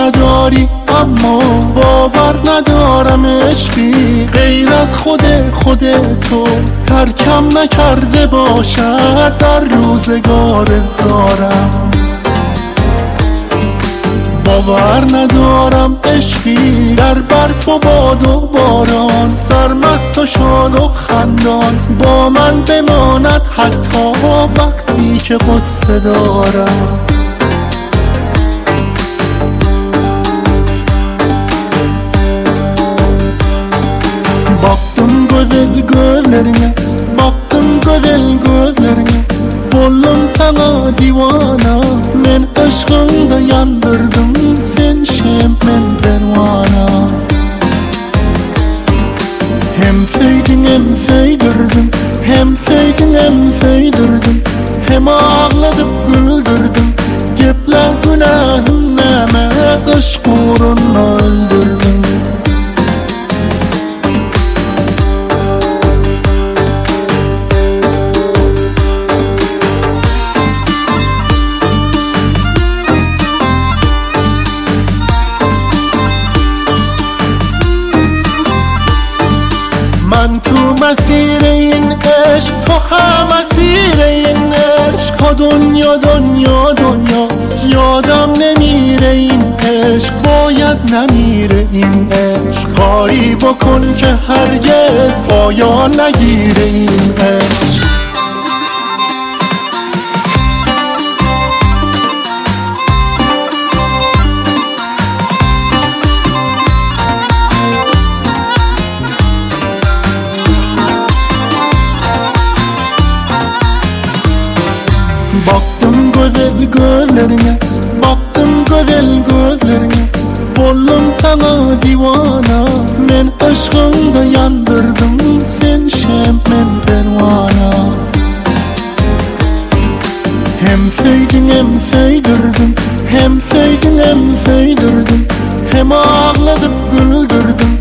نداری اما باور ندارم عشقی غیر از خود تو ترکم نکرده باشد در روزگار زارم. باور ندارم عشقی در برف و باد و باران سرمست و شاد و خندان با من بماند حتی وقتی که غصه دارم. Baktım gözlerine, baktım gözlerine Buldum sana divana, men aşkında yandırdım sen şemmen dervana. Hem sevdin hem sevdirdin, hem sevdin hem sevdirdin, hem ağladıp güldürdün. Gepler günahım neme, aşk uğruna öldürdün. من تو مسیر این عشق تو هم اسیر این عشق ها دنیا یادم نمیره این عشق باید نمیره این عشق کاری بکن که هرگز پایان نگیره این عشق. Baktım gözlerine, baktım gözlerine Buldum sana divana, men aşkında yandırdım sen şemmen dervana. Hem sevdin hem sevdirdin, hem sevdin hem sevdirdin, hem ağladıp güldürdün.